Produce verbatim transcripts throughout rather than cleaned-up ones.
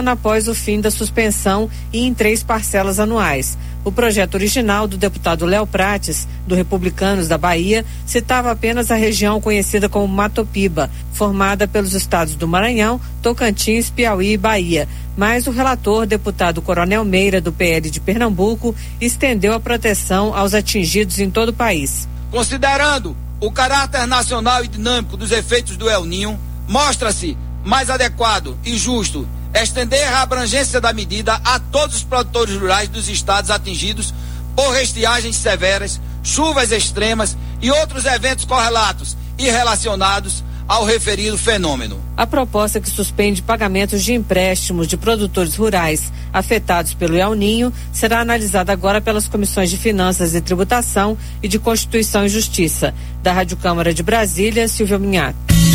após o fim da suspensão e em três parcelas anuais. O projeto original do deputado Léo Prates, do Republicanos da Bahia, citava apenas a região conhecida como Matopiba, formada pelos estados do Maranhão, Tocantins, Piauí e Bahia. Mas o relator, deputado Coronel Meira, do P L de Pernambuco, estendeu a proteção aos atingidos em todo o país. Considerando o caráter nacional e dinâmico dos efeitos do El Niño, mostra-se mais adequado e justo estender a abrangência da medida a todos os produtores rurais dos estados atingidos por estiagens severas, chuvas extremas e outros eventos correlatos e relacionados ao referido fenômeno. A proposta que suspende pagamentos de empréstimos de produtores rurais afetados pelo El Niño será analisada agora pelas comissões de Finanças e Tributação e de Constituição e Justiça. Da Rádio Câmara de Brasília, Silvia Minhato.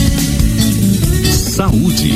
Saúde.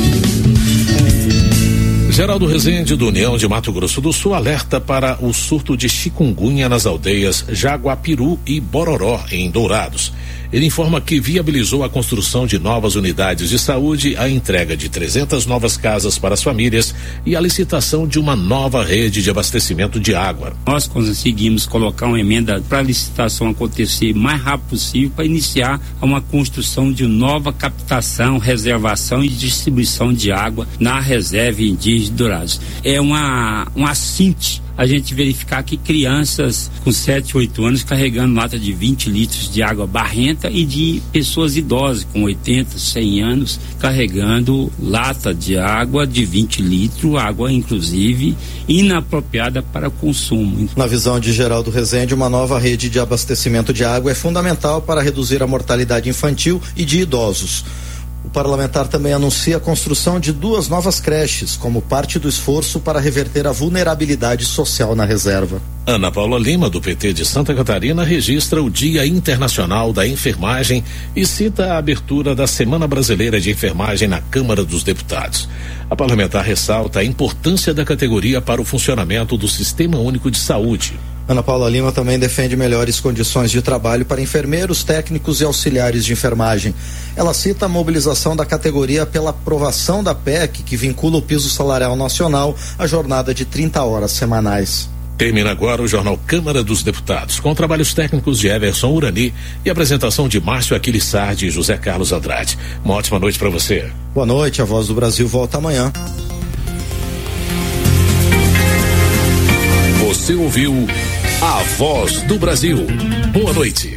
Geraldo Rezende, do União de Mato Grosso do Sul, alerta para o surto de chikungunya nas aldeias Jaguapiru e Bororó, em Dourados. Ele informa que viabilizou a construção de novas unidades de saúde, a entrega de trezentas novas casas para as famílias e a licitação de uma nova rede de abastecimento de água. Nós conseguimos colocar uma emenda para a licitação acontecer o mais rápido possível para iniciar uma construção de nova captação, reservação e distribuição de água na reserva indígena de Dourados. É uma, uma assinte a gente verificar que crianças com sete, oito anos carregando lata de vinte litros de água barrenta e de pessoas idosas com oitenta, cem anos carregando lata de água de vinte litros, água inclusive inapropriada para consumo. Na visão de Geraldo Rezende, uma nova rede de abastecimento de água é fundamental para reduzir a mortalidade infantil e de idosos. O parlamentar também anuncia a construção de duas novas creches, como parte do esforço para reverter a vulnerabilidade social na reserva. Ana Paula Lima, do P T de Santa Catarina, registra o Dia Internacional da Enfermagem e cita a abertura da Semana Brasileira de Enfermagem na Câmara dos Deputados. A parlamentar ressalta a importância da categoria para o funcionamento do Sistema Único de Saúde. Ana Paula Lima também defende melhores condições de trabalho para enfermeiros, técnicos e auxiliares de enfermagem. Ela cita a mobilização da categoria pela aprovação da P E C, que vincula o piso salarial nacional à jornada de trinta horas semanais. Termina agora o Jornal Câmara dos Deputados, com trabalhos técnicos de Everson Urani e apresentação de Márcio Aquiles Sardi e José Carlos Andrade. Uma ótima noite para você. Boa noite, a Voz do Brasil volta amanhã. Você ouviu A Voz do Brasil. Boa noite.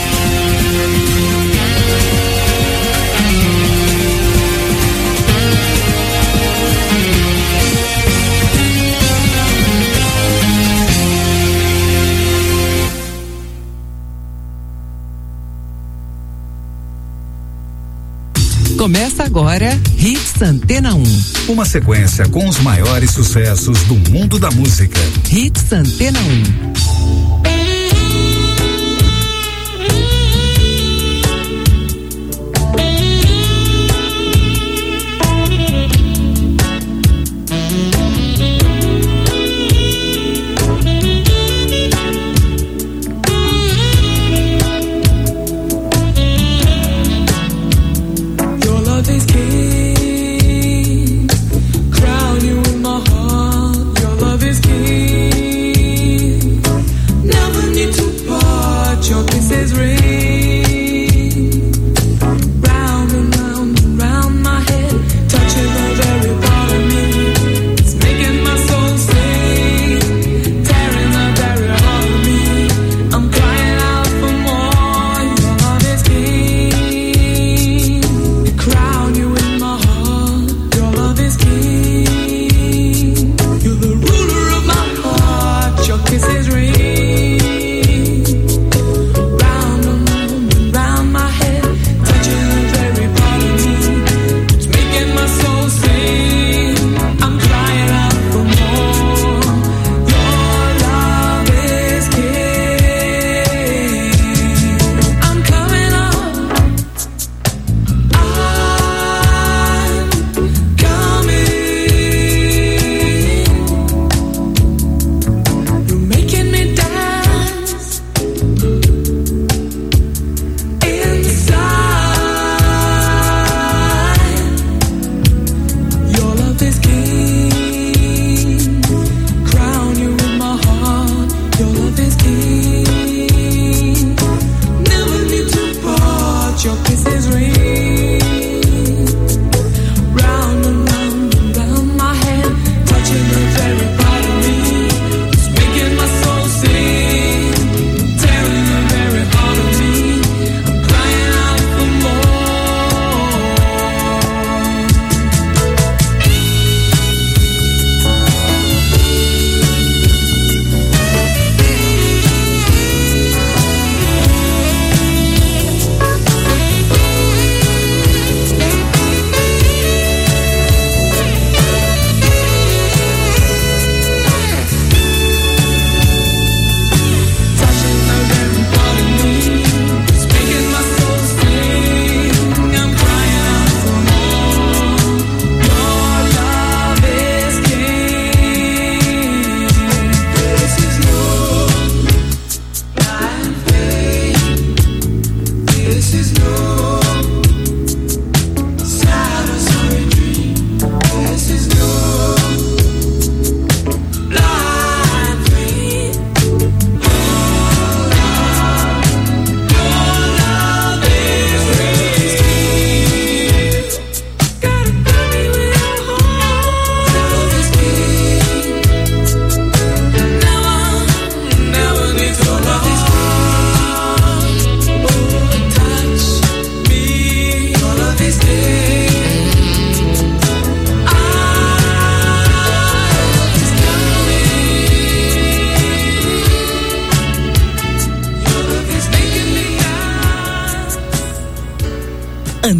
Começa agora Hits Antena um. Uma sequência com os maiores sucessos do mundo da música. Hits Antena um.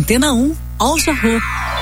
Antena um, Al Jarreau.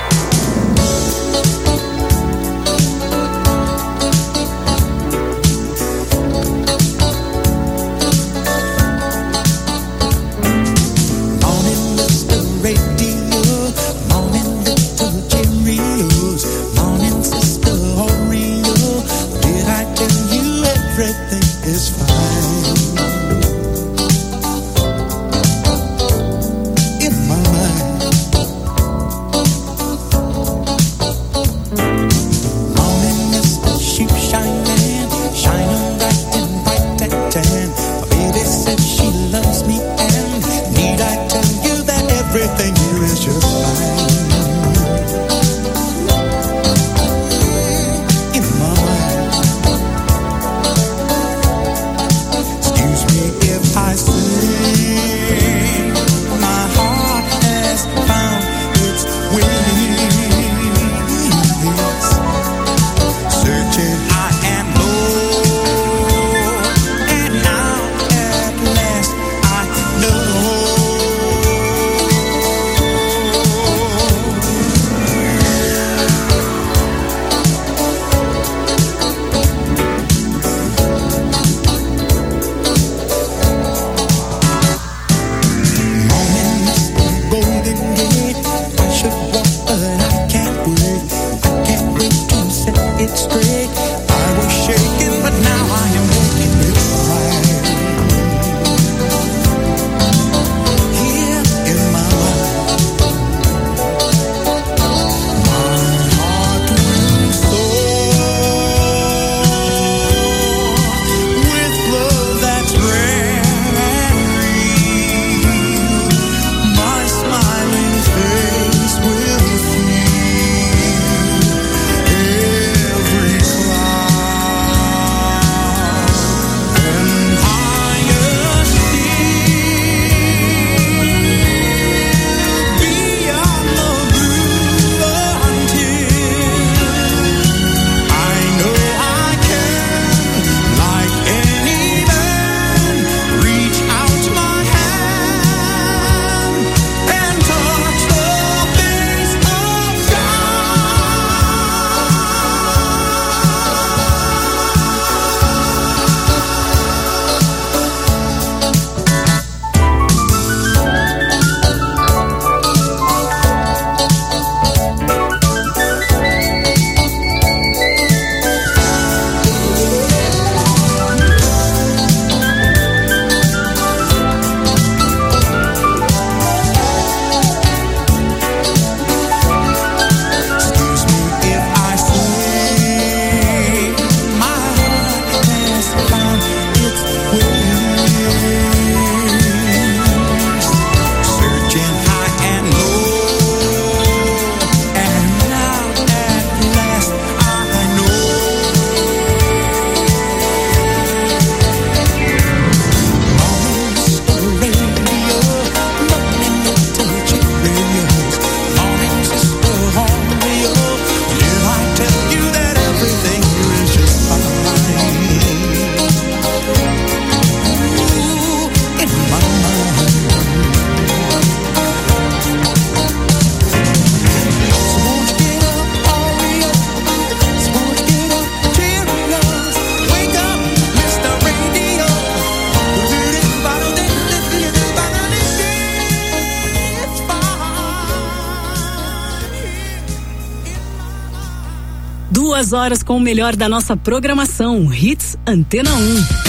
Duas horas com o melhor da nossa programação. Hits Antena um.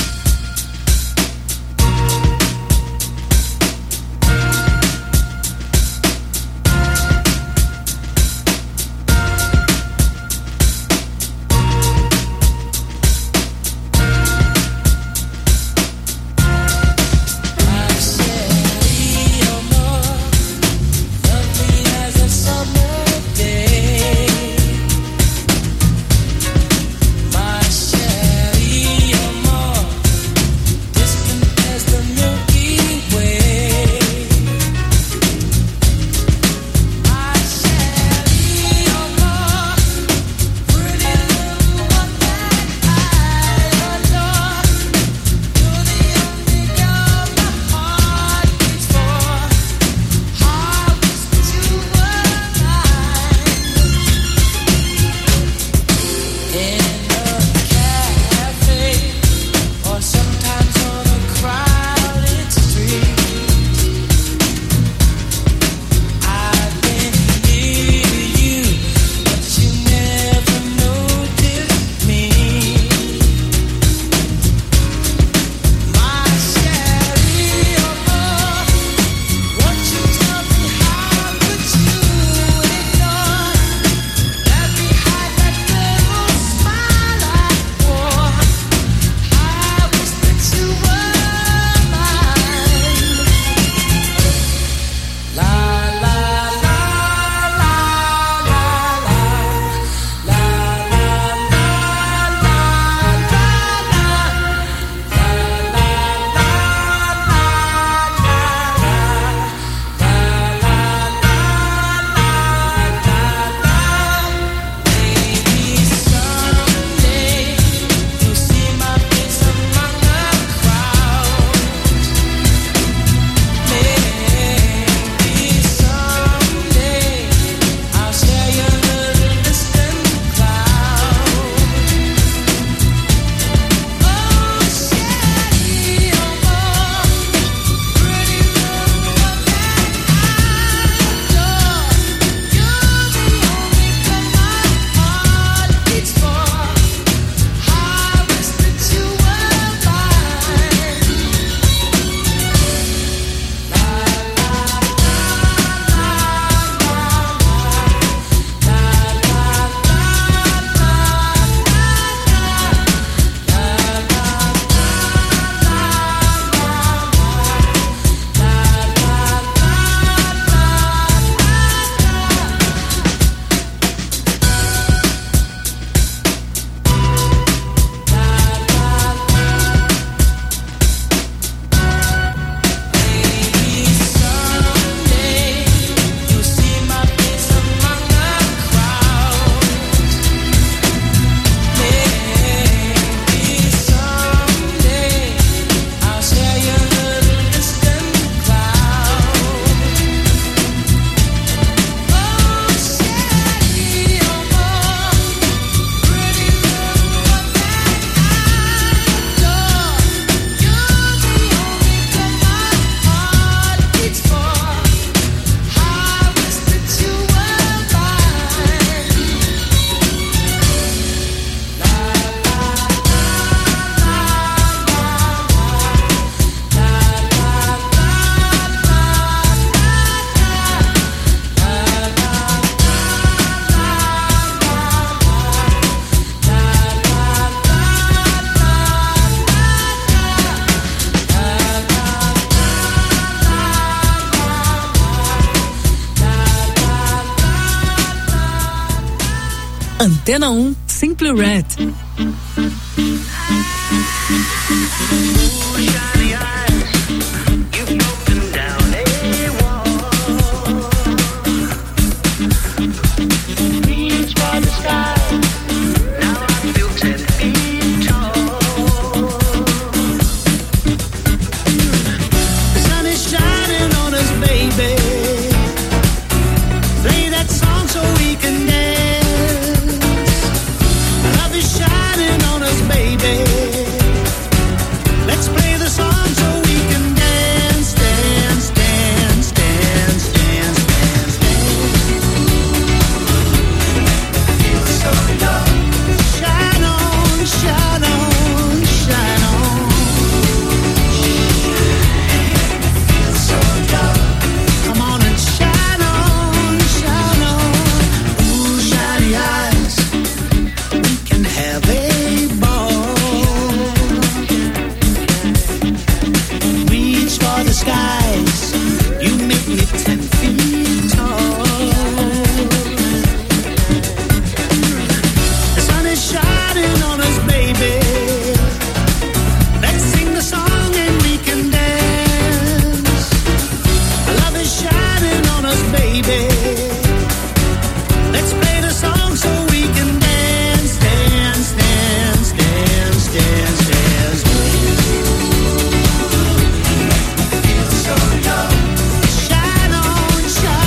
My chérie, amor. Antena um, Simply Red.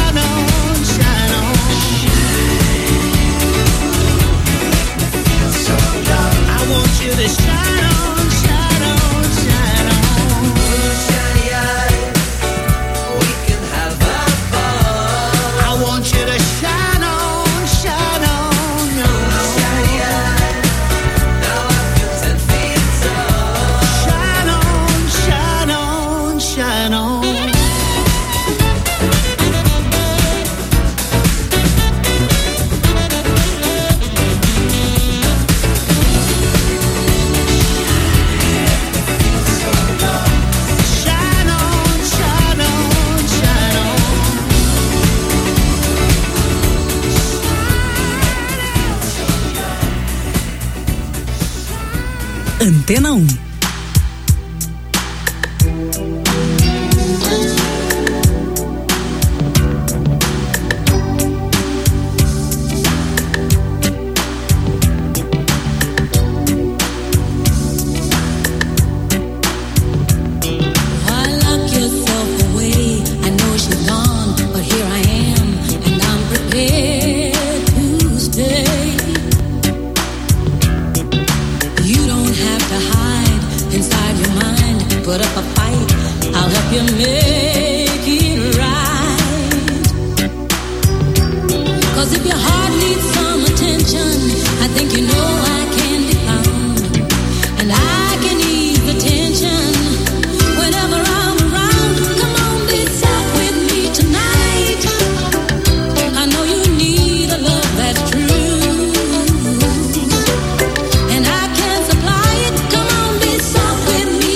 So you to shine on, shine on, shine on. Shiny eye, we can have a ball. I want you to shine on, shine on, no. Shiny eye, now I feel ten feet tall. Shine on, shine on, shine on. Antena um. Put up a fight, I'll help you make it right. Cause if your heart needs some attention, I think you know I can be found. And I can ease the tension whenever I'm around. Come on, be soft with me tonight. I know you need a love that's true, and I can supply it. Come on, be soft with me.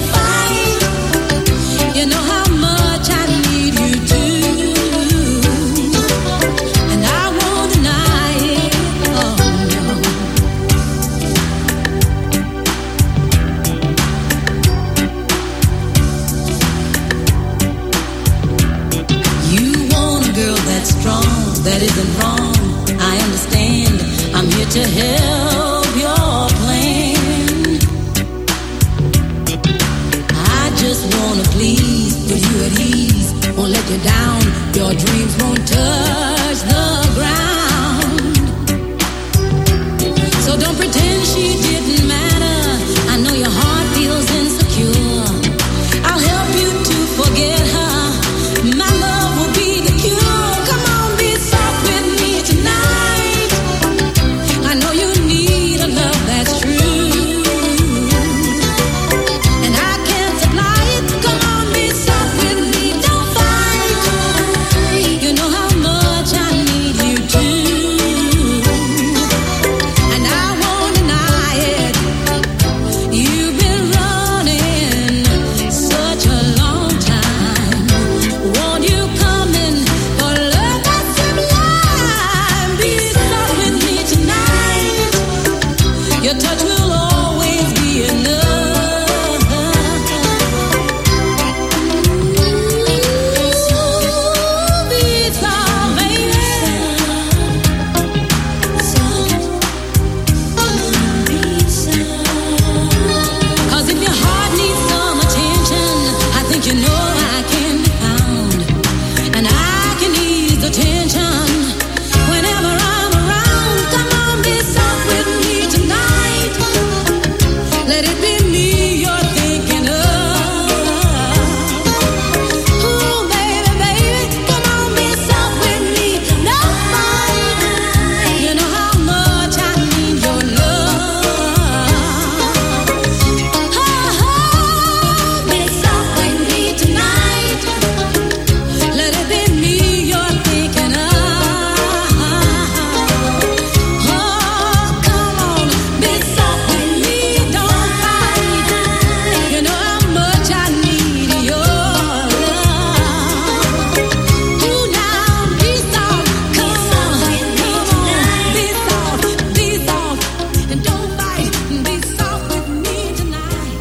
You know how much I need you to, and I won't deny it, oh no. You want a girl that's strong, that isn't wrong, I understand, I'm here to help your plan. I just wanna please, put you at ease, won't let you down, your dreams won't touch the ground. So don't pretend she didn't matter, I know your heart feels insecure. I'll help you to forget her, my love will be the cure. Come on, be soft with me tonight, I know you need a love that's true. Your touch will always be enough. Ooh, be soft, baby. Cause if your heart needs some attention, I think you know I can be found. And I can ease the tension whenever I'm around. Come on, be soft with me tonight. Let it be me you're thinking of. Ooh, baby, baby, come on, be soft with me. No fight. You know how much I need your love. Oh, oh, be soft with me tonight. Let it be me you're thinking of. Oh, come on, be soft with me. Don't fight. You know how much I need your love. Ooh, now be soft. Come on, come on, be soft, be soft, and don't fight. Be soft with me tonight.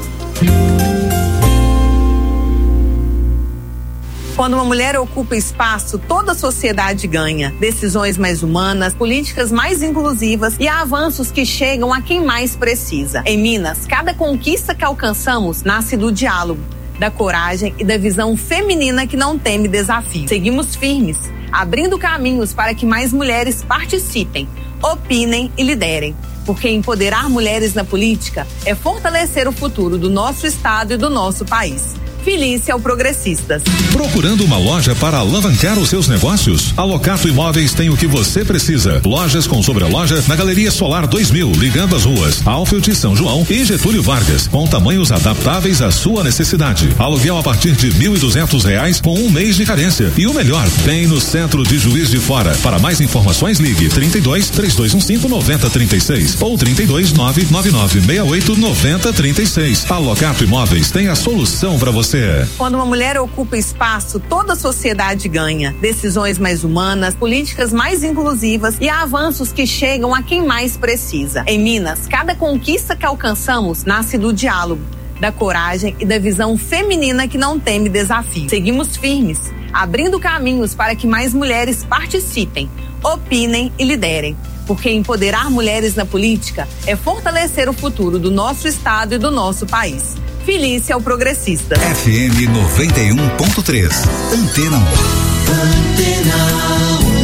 Quando uma mulher ocupa espaço, toda a sociedade ganha. Decisões mais humanas, políticas mais inclusivas e avanços que chegam a quem mais precisa. Em Minas, cada conquista que alcançamos nasce do diálogo, da coragem e da visão feminina que não teme desafio. Seguimos firmes, abrindo caminhos para que mais mulheres participem, opinem e liderem. Porque empoderar mulheres na política é fortalecer o futuro do nosso estado e do nosso país. Felícia ao Progressistas. Procurando uma loja para alavancar os seus negócios? A Locato Imóveis tem o que você precisa. Lojas com sobreloja na Galeria Solar dois mil, ligando as ruas Alfield e São João e Getúlio Vargas, com tamanhos adaptáveis à sua necessidade. Aluguel a partir de mil e duzentos reais com um mês de carência. E o melhor, bem no centro de Juiz de Fora. Para mais informações, ligue trinta e dois, três dois um cinco, nove zero três seis ou trinta e dois, nove nove nove seis oito, nove zero três seis. A Locato Imóveis tem a solução para você. Quando uma mulher ocupa espaço, toda a sociedade ganha. Decisões mais humanas, políticas mais inclusivas e avanços que chegam a quem mais precisa. Em Minas, cada conquista que alcançamos nasce do diálogo, da coragem e da visão feminina que não teme desafio. Seguimos firmes, abrindo caminhos para que mais mulheres participem, opinem e liderem. Porque empoderar mulheres na política é fortalecer o futuro do nosso estado e do nosso país. Felícia ao Progressista. F M noventa e um ponto três. Antena um. Antena um.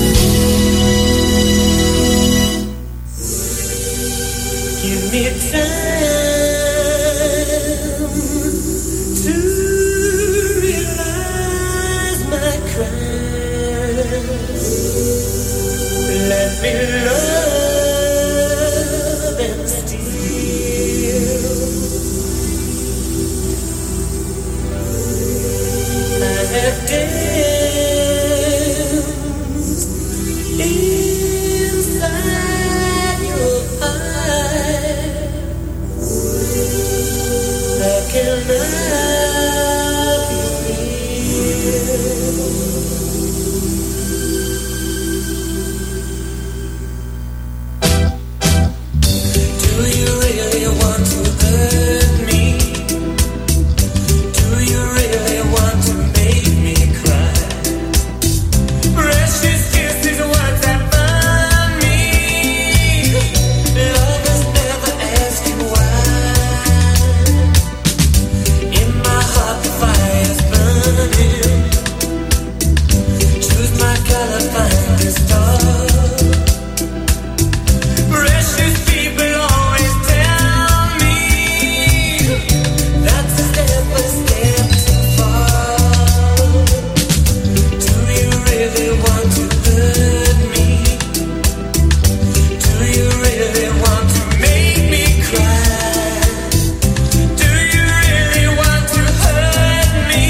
Give me time to realize my crimes. Let me love and steal. I have danced inside your eyes. How can I be real? Do you really want to hurt me? Do you really want to make me cry? Precious kisses, what that burn me. Lovers never ask you why. In my heart the fire's burning. Choose my color, find the star. Precious people always tell me that's a step, a step too far. Do you really want to hurt me? Do you really want to make me cry? Do you really want to hurt me?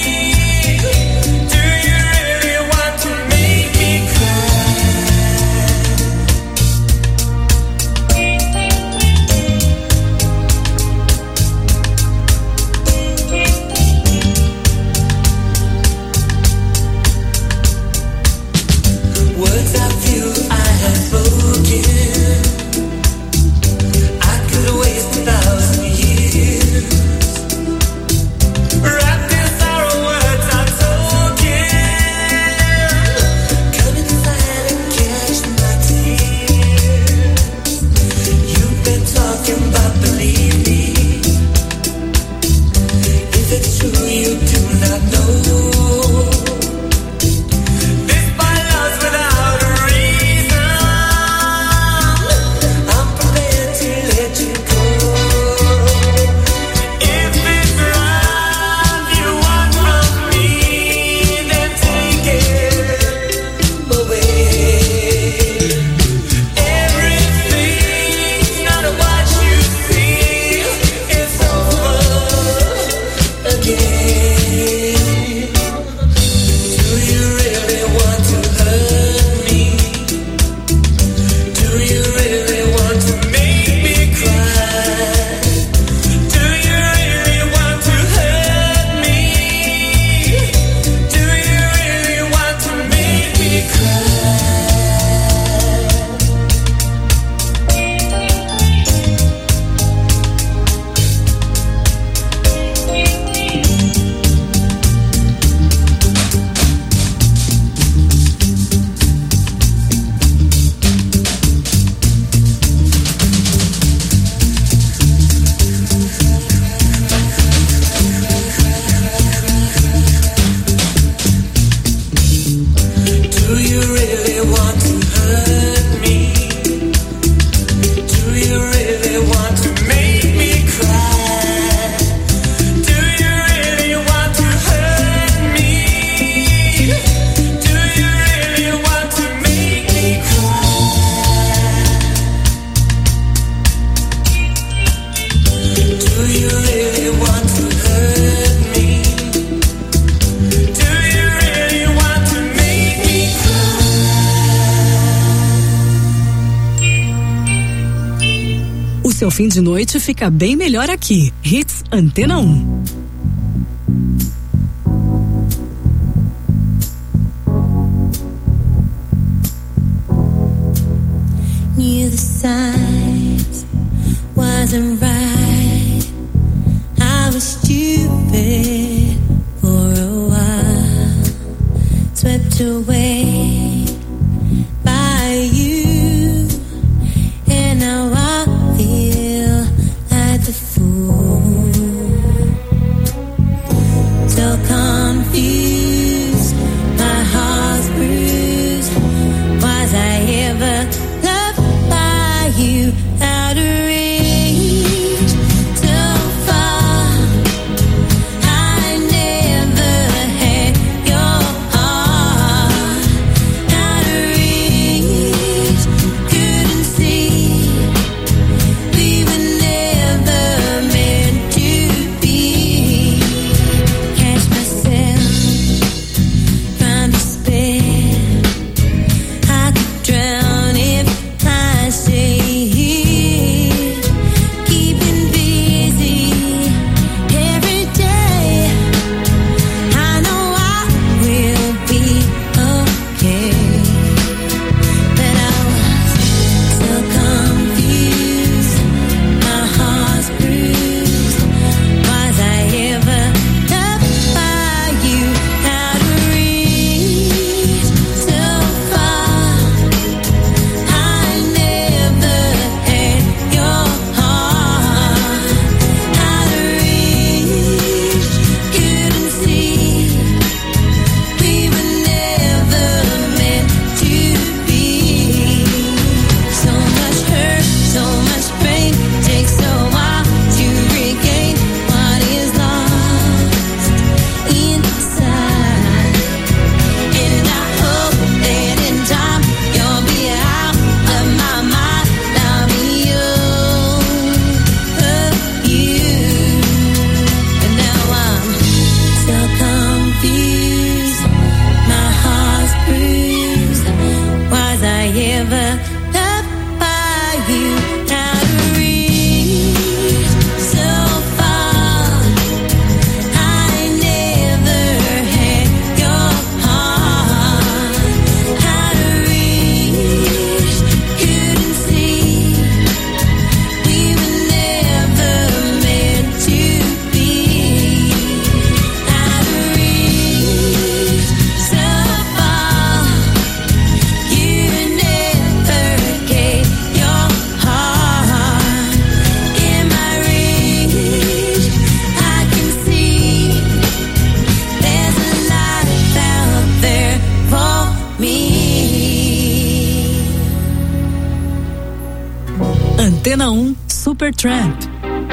Do you really want to make me cry? Words I feel I have spoken, I could waste a thousand years. Wrapped in sorrow, words I've spoken. Come inside and catch my tears. You've been talking about believe me. If it's true, you do not know. This my love's without a reason. I'm prepared to let you go. If it's love you want from me, then take it away. Everything's not what you see. seu fim de noite fica bem melhor aqui. Hits Antena um. Knew the signs wasn't right. I was stupid for a while, swept away by you, and now I feel like the fool. So confused, my heart's bruised. Was I ever loved by you? Out of reach, so far. I never had your heart. Out of reach, couldn't see. We were never meant to be. Catch myself from despair. I could drown if I stay here, keeping busy every day. I know I will be okay, but I was so confused, my heart's bruised. Was I ever loved by you? Out of reach, so far. I never had your heart. Out of reach, couldn't see. We were never meant to be. So much hurt, so much pain. Takes a while to regain what is lost inside. And I hope that in time you'll be out of my mind. I'll be over you. And now I'm so confused, my heart's bruised. Was I ever loved by you? Out of reach, so far. I never had your heart. Out of reach, couldn't see. We were never meant to be. Out of reach, so far. You never gave your heart. In my reach, I can see there's a life out there for me. Antena um Supertramp.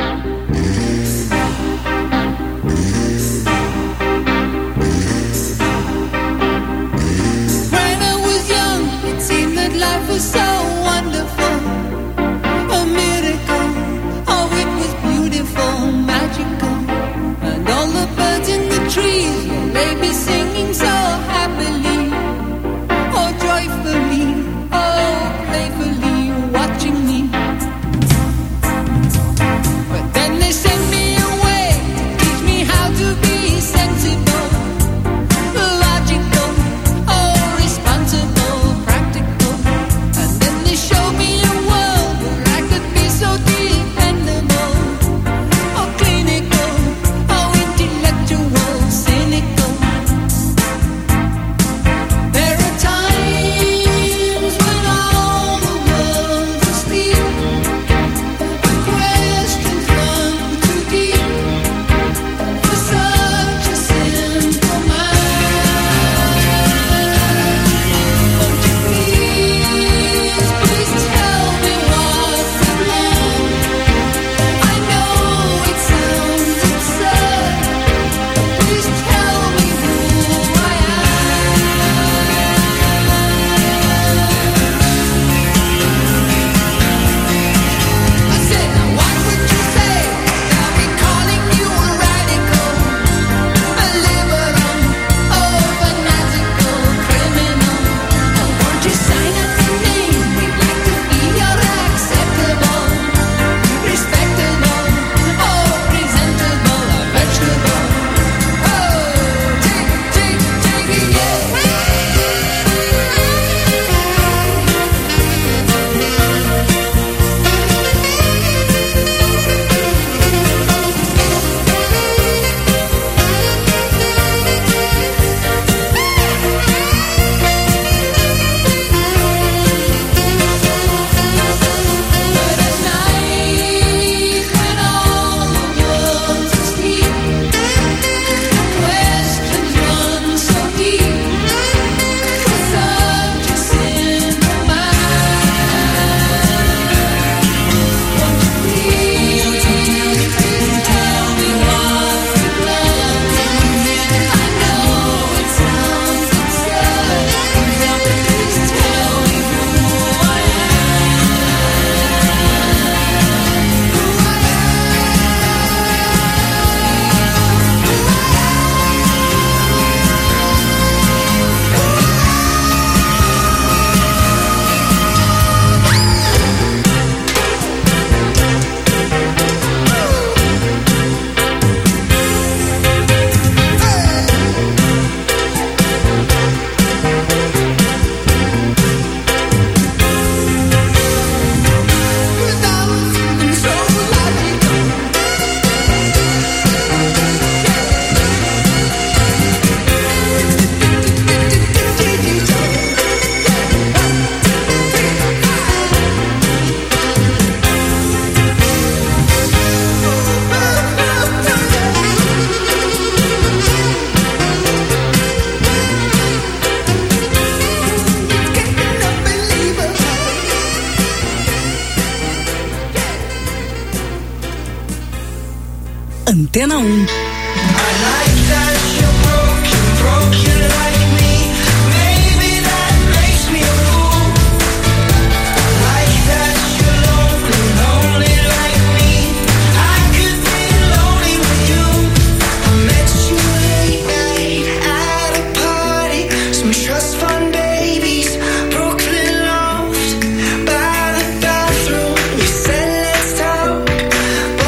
When I was young, it seemed that life was so wonderful, a miracle. Oh, it was beautiful, magical, and all the birds in the trees, yeah, they be singing so happily, oh joyfully, oh playfully, watching me. But then they said Antena um.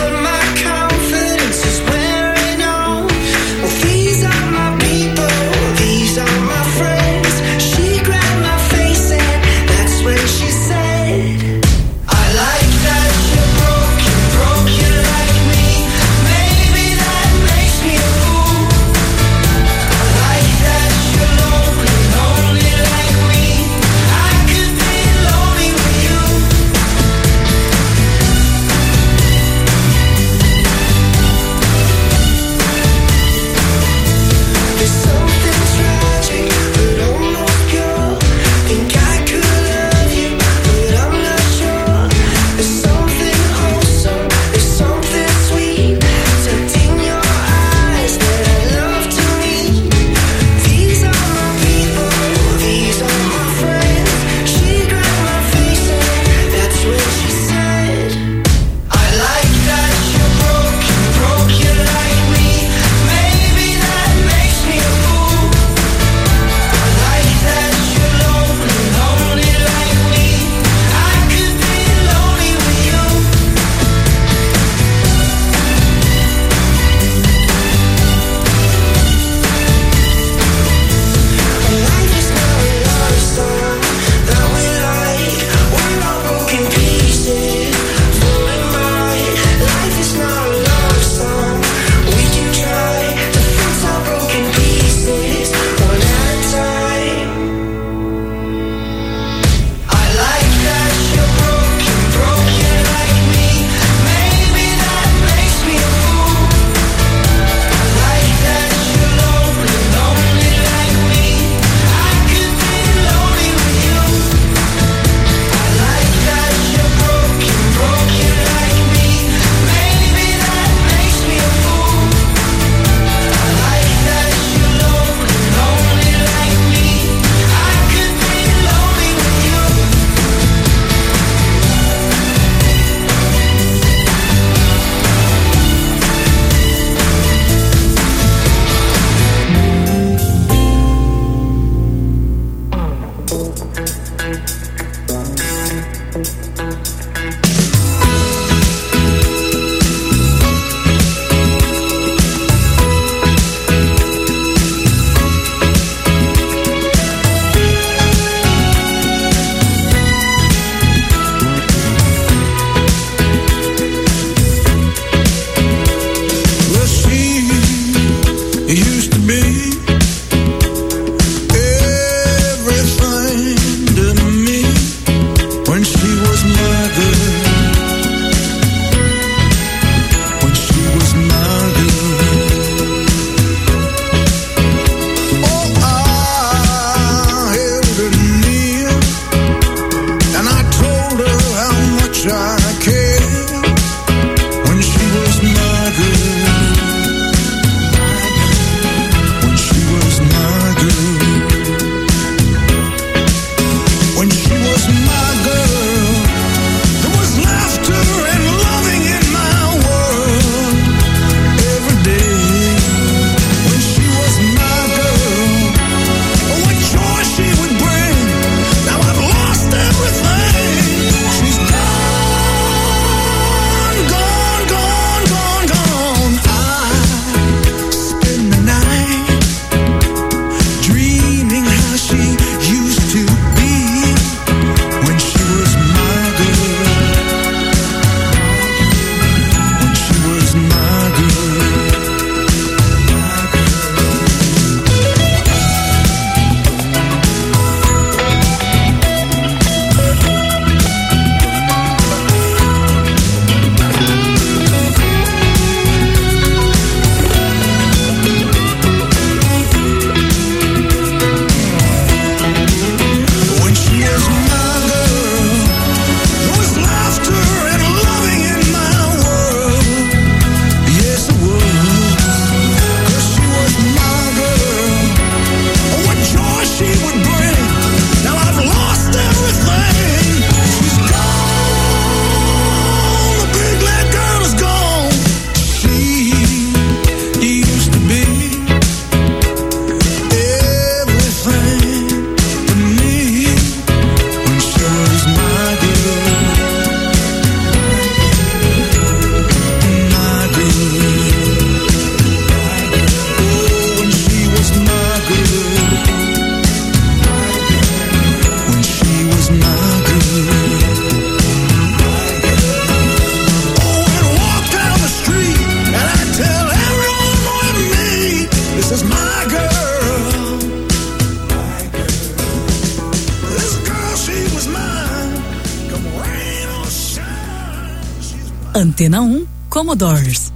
These are my people. Antena um, Commodores.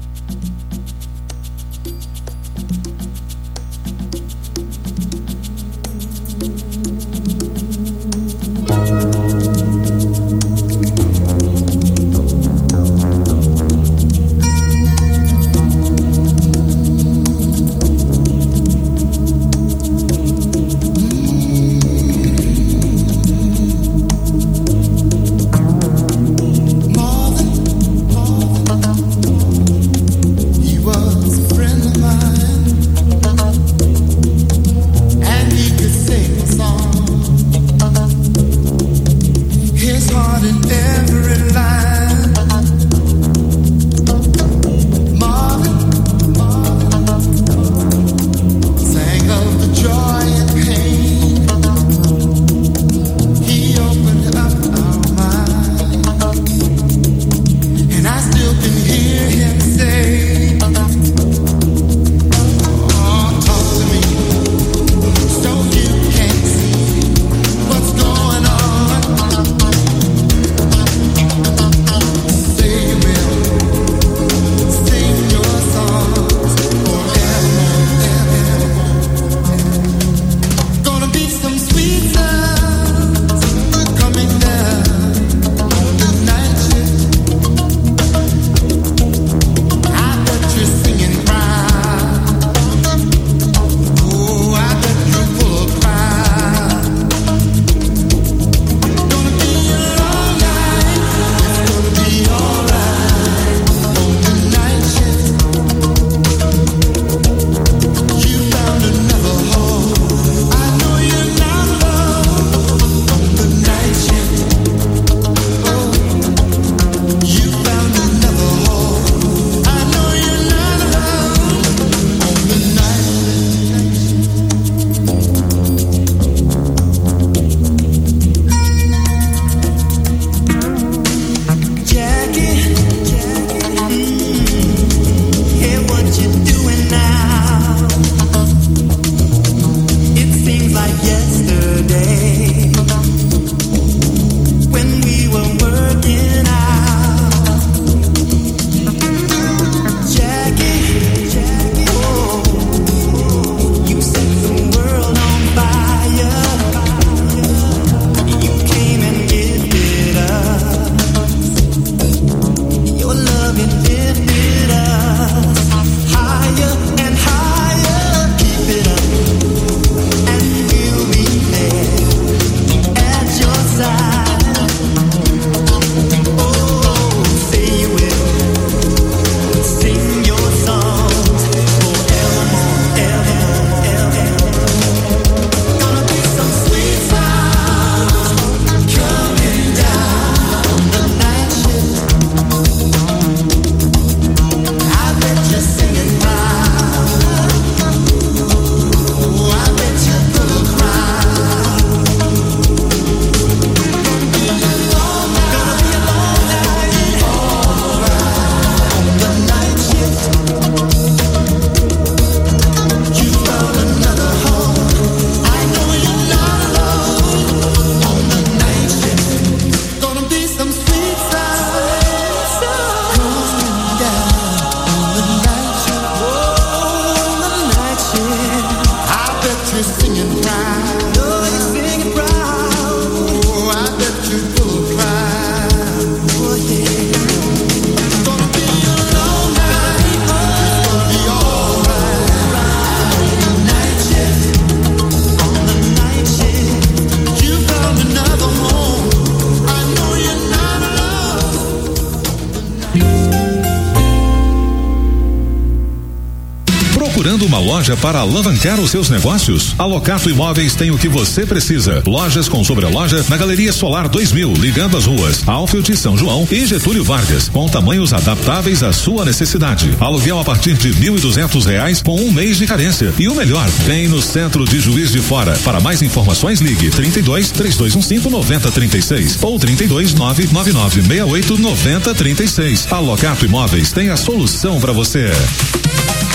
Procurando uma loja para alavancar os seus negócios? A Locato Imóveis tem o que você precisa. Lojas com sobreloja na Galeria Solar dois mil, ligando as ruas Alfield, São João e Getúlio Vargas, com tamanhos adaptáveis à sua necessidade. Aluguel a partir de mil e duzentos reais com um mês de carência. E o melhor, tem no centro de Juiz de Fora. Para mais informações, ligue trinta e dois, três dois um cinco, nove zero três seis ou trinta e dois, nove nove nove seis oito, nove zero três seis. A Locato Imóveis tem a solução para você.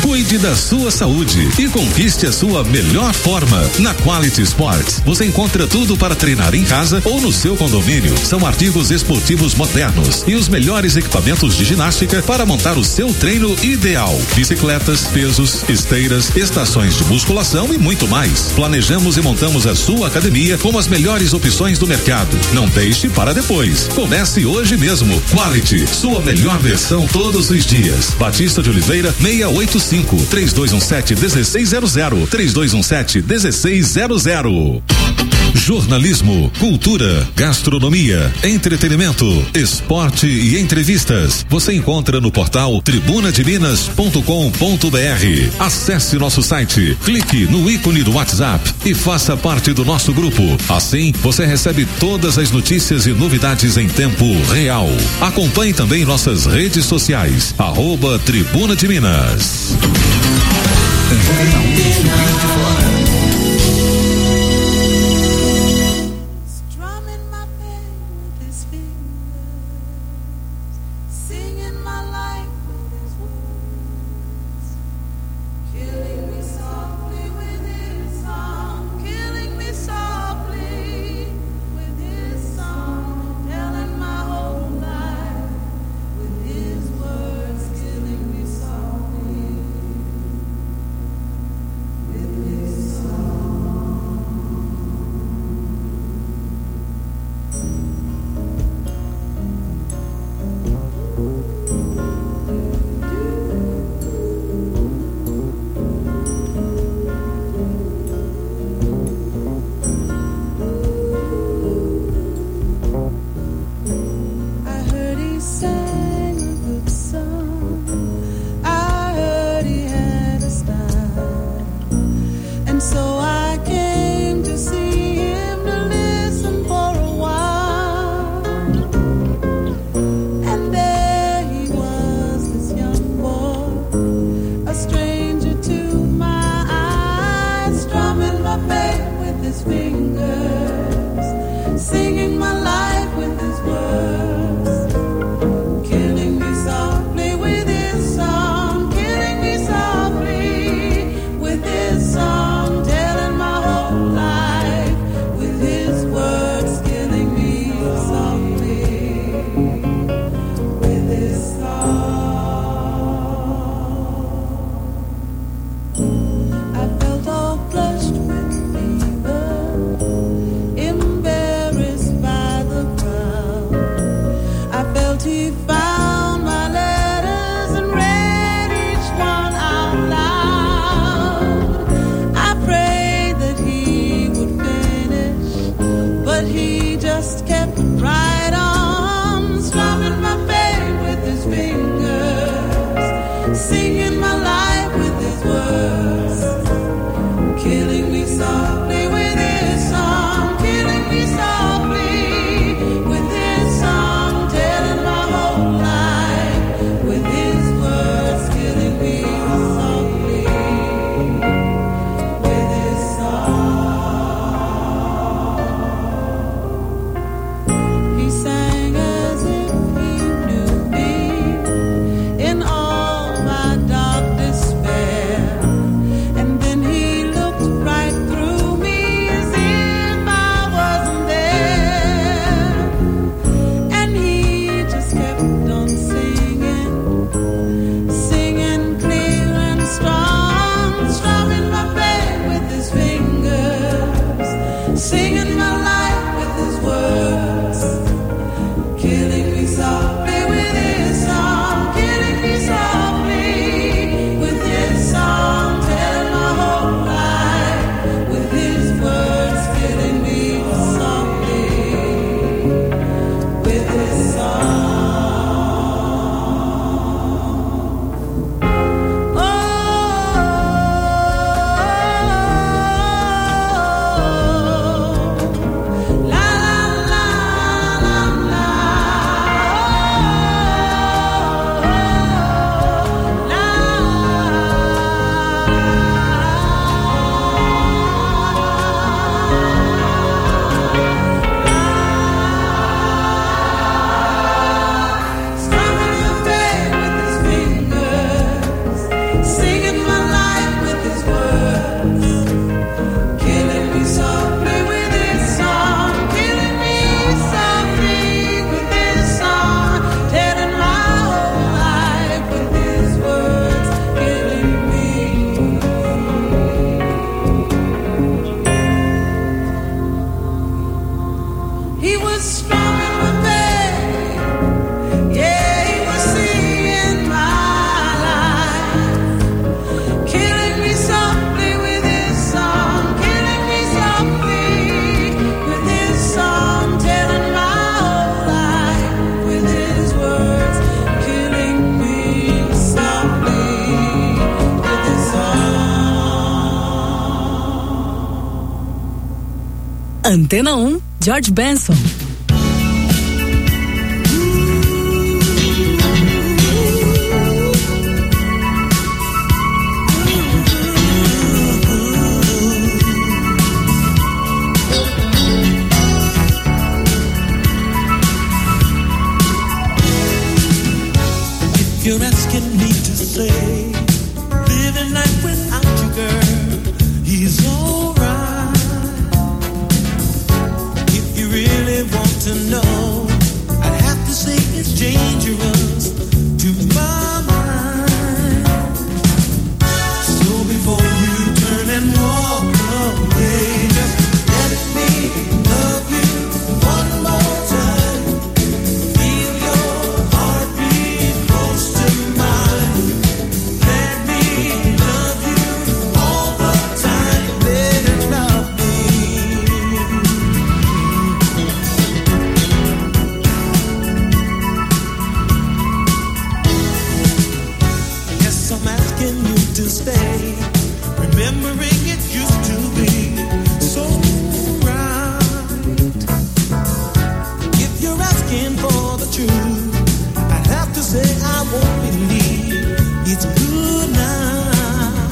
Cuide da sua saúde e conquiste a sua melhor forma. Na Quality Sports, você encontra tudo para treinar em casa ou no seu condomínio. São artigos esportivos modernos e os melhores equipamentos de ginástica para montar o seu treino ideal. Bicicletas, pesos, esteiras, estações de musculação e muito mais. Planejamos e montamos a sua academia com as melhores opções do mercado. Não deixe para depois. Comece hoje mesmo. Quality, sua melhor versão todos os dias. Batista de Oliveira, seiscentos e oitenta e cinco, três dois um sete, um seis zero zero, três dois um sete, um seis zero zero. Jornalismo, cultura, gastronomia, entretenimento, esporte e entrevistas. Você encontra no portal tribuna de minas ponto com ponto br. Acesse nosso site, clique no ícone do WhatsApp e faça parte do nosso grupo. Assim, você recebe todas as notícias e novidades em tempo real. Acompanhe também nossas redes sociais, arroba Tribuna de Minas. Antena um, George Benson. You're asking me to say, living life without you, girl, is alright. If you really want to know, I'd have to say it's dangerous to my mind. So before you turn and walk away, just let me love you one more time. Feel your heartbeat close to mine. Let me love you all the time. Let it love me. Yes, I'm asking you to stay. Remembering it used to be so right. If you're asking for the truth, I'd have to say I won't believe it's good now.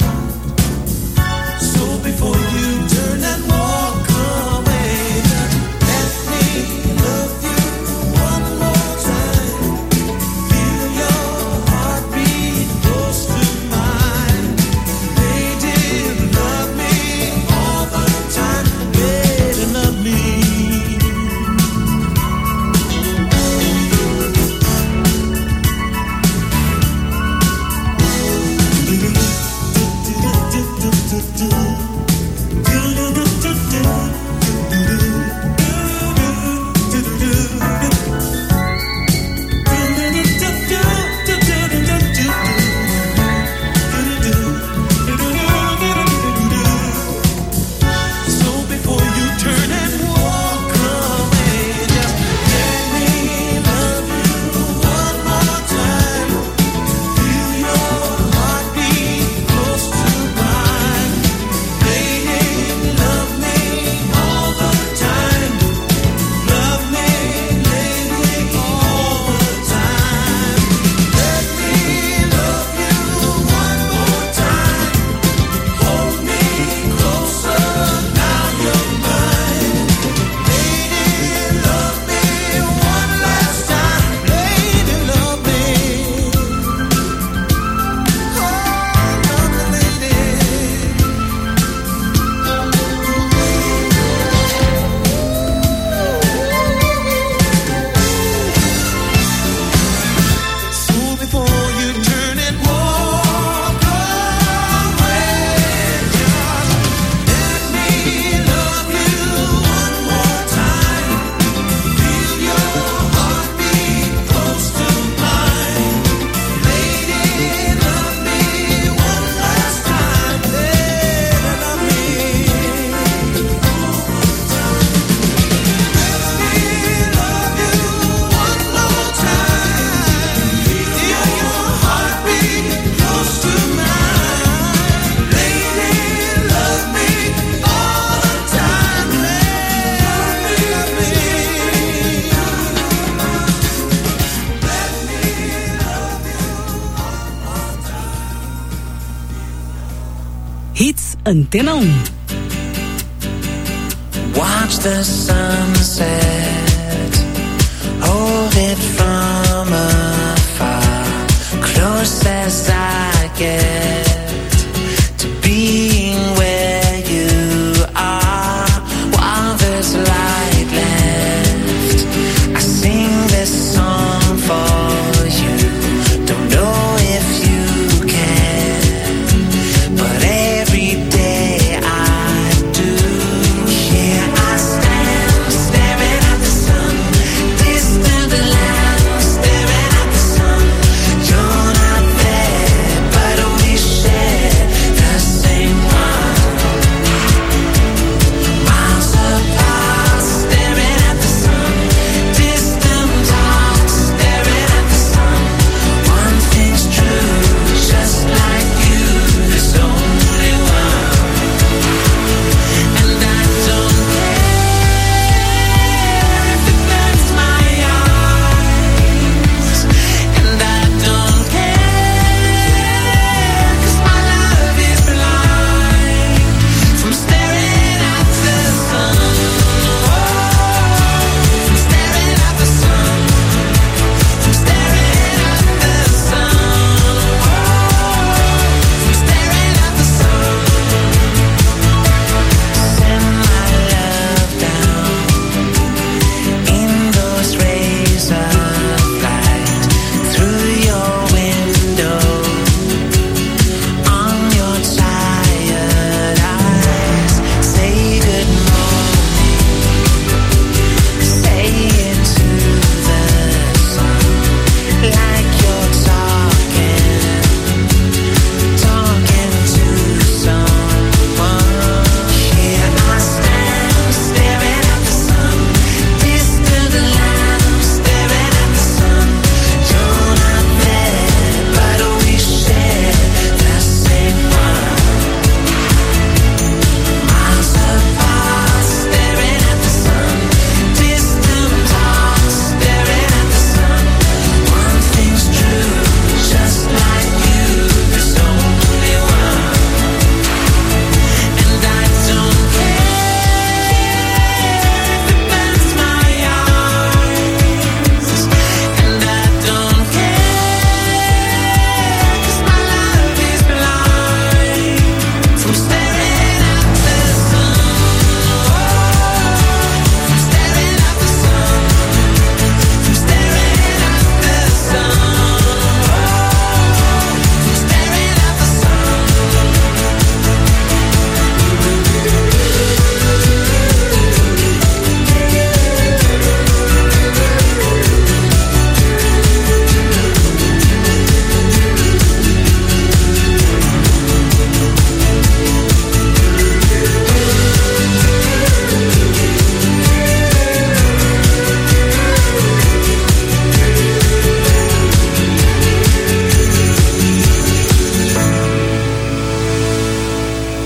So before you turn and walk away, let me love you one more time. Feel your heartbeat close to mine. Lady, love me all the time. Lady, love me. So before you turn and walk away, just let me love you one more time. Feel your heartbeat close to mine. Lady, love me all the time. Love me, lady, all the time. Let me love you one more time. Hold me closer, now you're mine. Lady, love me one last time. Lady, love me. Oh, love me, lady. So before you turn and walk away, just let me love you one more time. Feel your heartbeat close to mine. Lady, love me one last time. Lady, love me. Let me love you one more time. Feel your heartbeat close to mine. Lady, love me all the time. Lady, love me. Hits Antena um. Watch the sunset, hold it from afar, close as I get to being where you are. While there's light left, I sing this song for you. Don't know if you can, but every day I do. Here I stand, staring at the sun, distant land, staring at the sun. You're not there, but I wish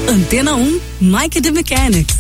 Antena um, Mike the Mechanics.